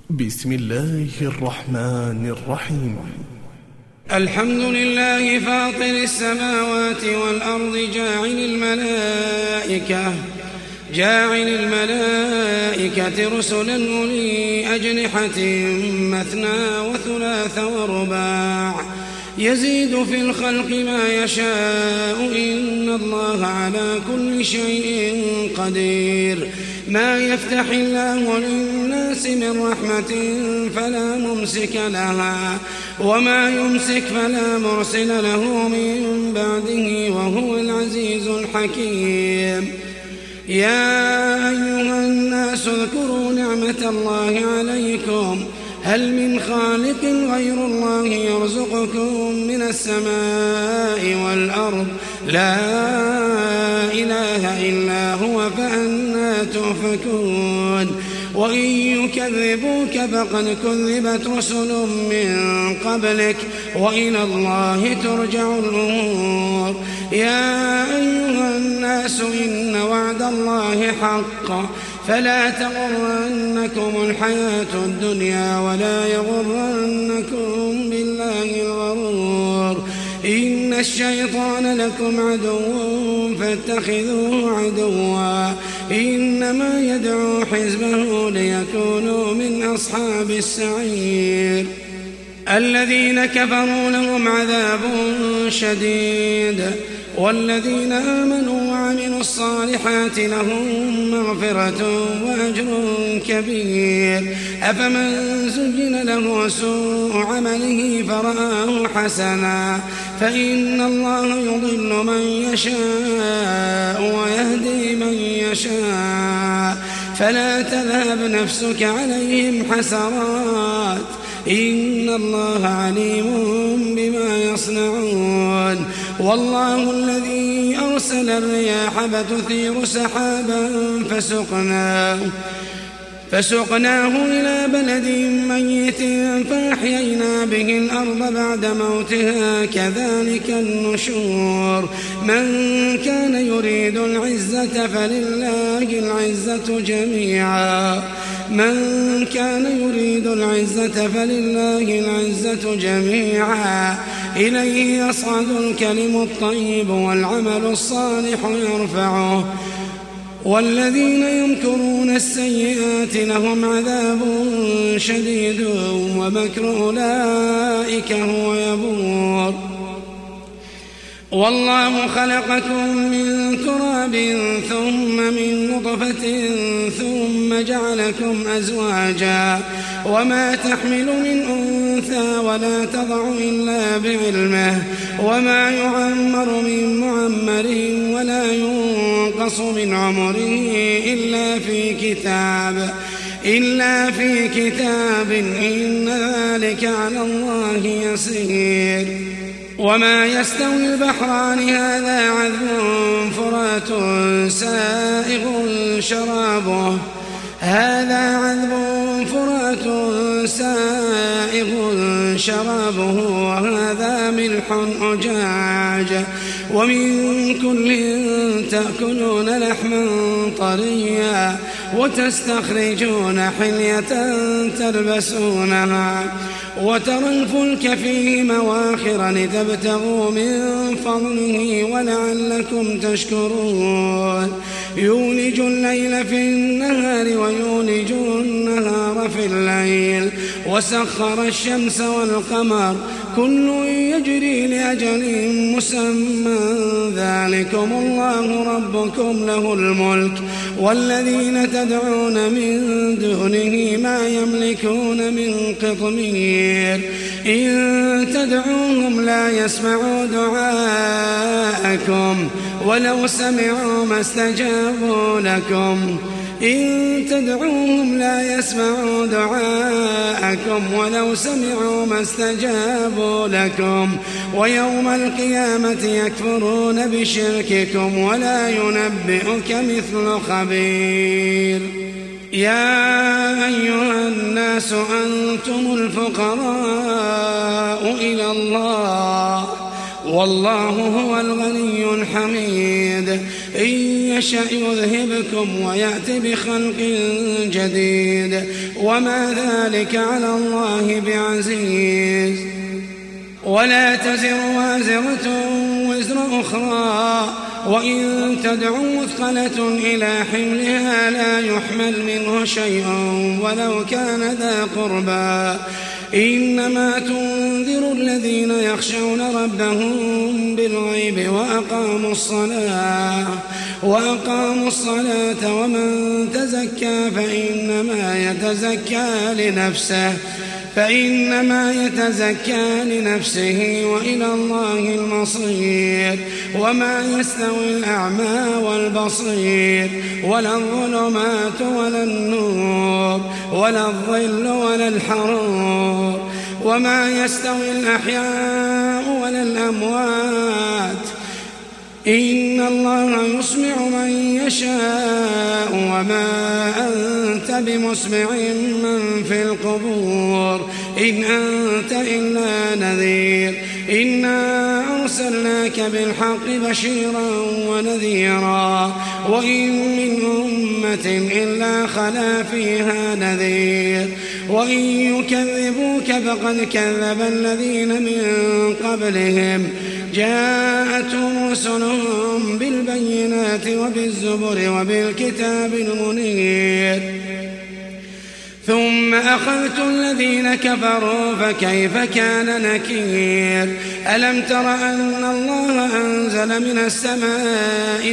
بسم الله الرحمن الرحيم. الحمد لله فاطر السماوات والأرض جاعل الملائكة رسلا أولي أجنحة مثنى وثلاث ورباع يزيد في الخلق ما يشاء إن الله على كل شيء قدير. ما يفتح الله للناس من رحمة فلا ممسك لها وما يمسك فلا مرسل له من بعده وهو العزيز الحكيم. يا أيها الناس اذكروا نعمة الله عليكم هل من خالق غير الله يرزقكم من السماء والأرض لا إله إلا هو فأنى تؤفكون. وإن يكذبوك فقد كذبت رسل من قبلك وإلى الله ترجع الأمور. يا أيها الناس إن وعد الله حق فلا تغرنكم الحياة الدنيا ولا يغرنكم بالله الغرور. إن الشيطان لكم عدو فاتخذوه عدوا إنما يدعو حزبه ليكونوا من أصحاب السعير. الذين كفروا لهم عذاب شديد والذين آمنوا وعملوا الصالحات لهم مغفرة وأجر كبير. أفمن زين له سوء عمله فرآه حسنا فإن الله يضل من يشاء ويهدي من يشاء فلا تذهب نفسك عليهم حسرات إن الله عليم بما يصنعون. والله الذي أرسل الرياح فتثير سحابا فسقناه إلى بلد ميت فأحيينا به الأرض بعد موتها كذلك النشور. من كان يريد العزة فلله العزة جميعا إليه يصعد الكلم الطيب والعمل الصالح يرفعه والذين يمكرون السيئات لهم عذاب شديد ومكر أولئك هو يبور. والله خلقكم من تراب ثم من نطفة ثم جعلكم أزواجا وما تحمل من أنثى ولا تضع إلا بعلمه وما يعمر من معمر ولا ينقص من عمره إلا في كتاب إن ذلك على الله يسير. وما يستوي البحران هذا عذب فرات سائغ شرابه وهذا ملح أجاج ومن كل تأكلون لحما طريا وتستخرجون حلية تلبسونها وترى الفلك فيه مواخر لتبتغوا من فضله ولعلكم تشكرون. يولج الليل في النهار ويولج النهار في الليل وسخر الشمس والقمر كل يجري لأجل مسمى ذلكم الله ربكم له الملك والذين تدعون من دونه ما يملكون من قطمير. إن تدعوهم لا يسمعوا دعاءكم ولو سمعوا ما استجابوا لكم ويوم القيامة يكفرون بشرككم ولا ينبئك مثل خبير. يا أيها الناس أنتم الفقراء إلى الله والله هو الغني الحميد إن يشأ يذهبكم ويأتي بخلق جديد وما ذلك على الله بعزيز ولا تزر وازرة وزر أخرى وإن تدعو مثقلة إلى حملها لا يحمل منه شيء ولو كان ذا قربى إنما تنذر الذين يخشون ربهم بالغيب وأقاموا الصلاة ومن تزكى فإنما يتزكى لنفسه وإلى الله المصير وما يستوي الأعمى والبصير ولا الظلمات ولا النور ولا الظل ولا الحرور وما يستوي الأحياء ولا الأموات إن الله يسمع من يشاء وما أنت بمسمع من في القبور إن أنت إلا نذير إنا أرسلناك بالحق بشيرا ونذيرا وإن من أمة إلا خلا فيها نذير وإن يكذبوك فقد كذب الذين من قبلهم جاءتهم رسلهم بالبينات وبالزبر وبالكتاب المنير ثم أخذت الذين كفروا فكيف كان نكير ألم تر أن الله أنزل من السماء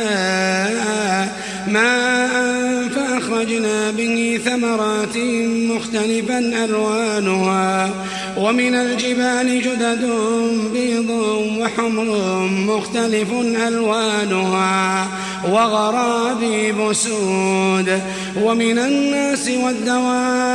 ماء فأخرجنا به ثمرات مختلفا ألوانها ومن الجبال جدد بيض وحمر مختلف ألوانها وغرابيب سود ومن الناس والدواب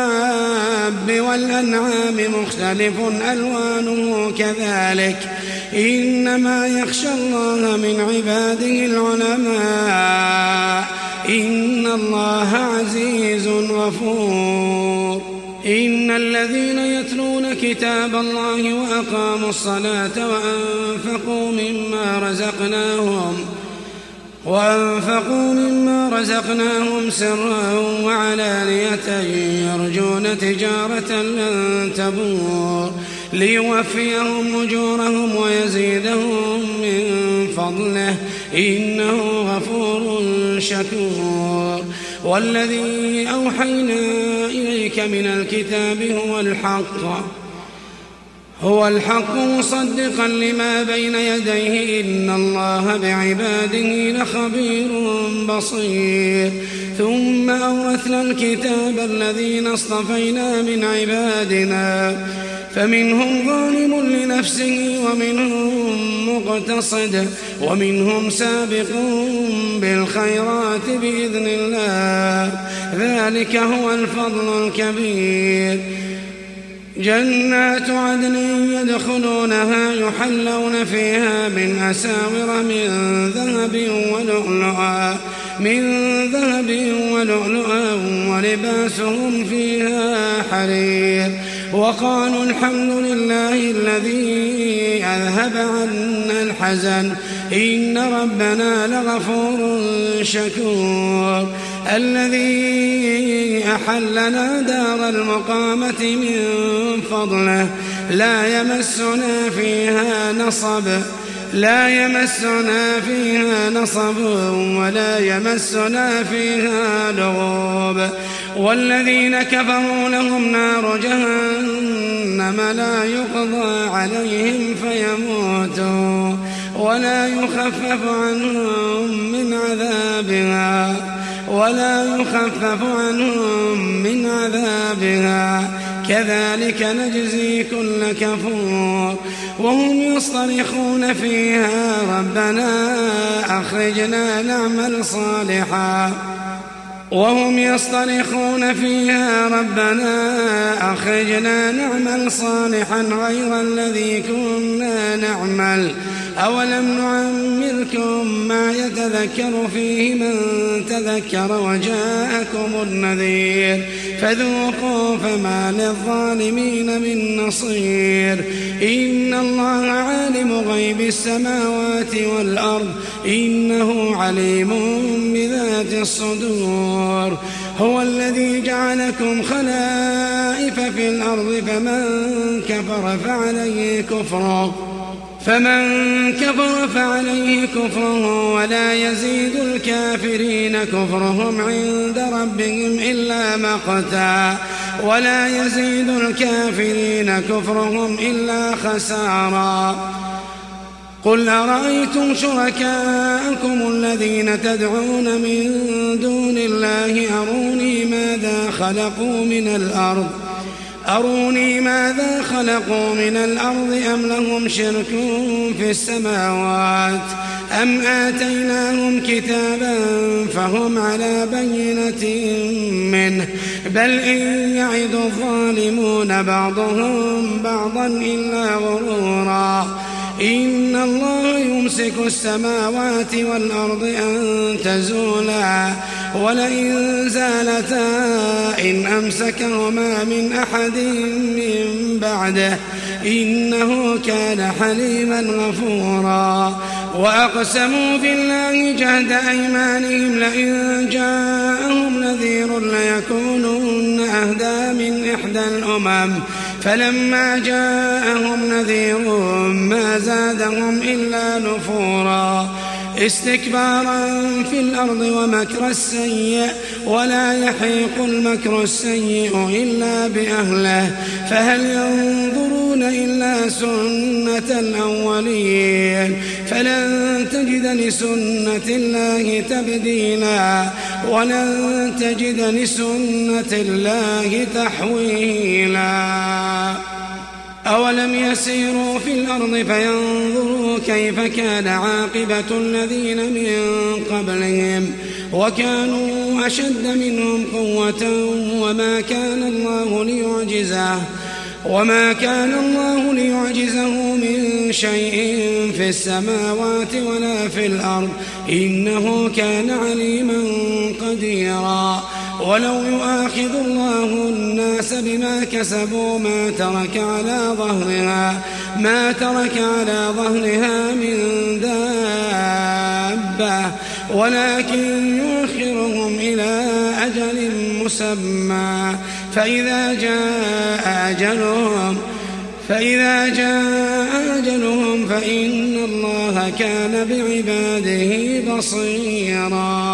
والأنعام مختلف ألوانه كذلك إنما يخشى الله من عباده العلماء إن الله عزيز غفور إن الذين يتلون كتاب الله وأقاموا الصلاة وأنفقوا مما رزقناهم سرا وعلانية يرجون تجارة لن تبور ليوفيهم أجورهم ويزيدهم من فضله إنه غفور شكور والذي أوحينا إليك من الكتاب هو الحق مصدقا لما بين يديه إن الله بعباده لخبير بصير ثم أورثنا الكتاب الذين اصطفينا من عبادنا فمنهم ظالم لنفسه ومنهم مقتصد ومنهم سابق بالخيرات بإذن الله ذلك هو الفضل الكبير جنات عدن يدخلونها يحلون فيها من أساور من ذهب ولؤلؤا ولباسهم فيها حرير وقالوا الحمد لله الذي أذهب عنا الحزن إن ربنا لغفور شكور الذي أحلنا دار المقامة من فضله لا يمسنا فيها نصب ولا يمسنا فيها لغوب والذين كفروا لهم نار جهنم لا يقضى عليهم فيموتوا ولا يخفف عنهم من عذابها كذلك نجزي كل كفور وهم يصطرخون فيها ربنا أخرجنا نعمل صالحا غير الذي كنا نعمل أولم نعمركم ما يتذكر فيه من تذكر وجاءكم النذير فذوقوا فما للظالمين من نصير إن الله عالم غيب السماوات والأرض إنه عليم بذات الصدور هو الذي جعلكم خلائف في الأرض فمن كفر فعليه كفره ولا يزيد الكافرين كفرهم عند ربهم إلا مقتا ولا يزيد الكافرين كفرهم إلا خسارا قل أرأيتم شركاءكم الذين تدعون من دون الله أروني ماذا خلقوا من الأرض أم لهم شرك في السماوات أم آتيناهم كتابا فهم على بينة منه بل إن يعد الظالمون بعضهم بعضا إلا غرورا إن الله يمسك السماوات والأرض أن تزولا ولئن زالتا إن أمسكهما من أحد من بعده إنه كان حليما غفورا وأقسموا بالله جهد أيمانهم لئن جاءهم نذير ليكونن أهدى من إحدى الأمم فلما جاءهم نذير ما زادهم إلا نفورا استكبارا في الأرض ومكر السيء ولا يحيق المكر السيء إلا بأهله فهل ينظرون إلا سنة الأولين فلن تجد لسنة الله تبديلا ولن تجد لسنة الله تحويلا أولم يسيروا في الأرض فينظروا كيف كان عاقبة الذين من قبلهم وكانوا أشد منهم قوة وما كان الله ليعجزه من شيء في السماوات ولا في الأرض إنه كان عليما قديرا ولو يؤاخذ الله الناس بما كسبوا ما ترك على ظهرها من دابة ولكن يؤخرهم إلى أجل مسمى فإذا جاء أجلهم فإن الله كان بعباده بصيرا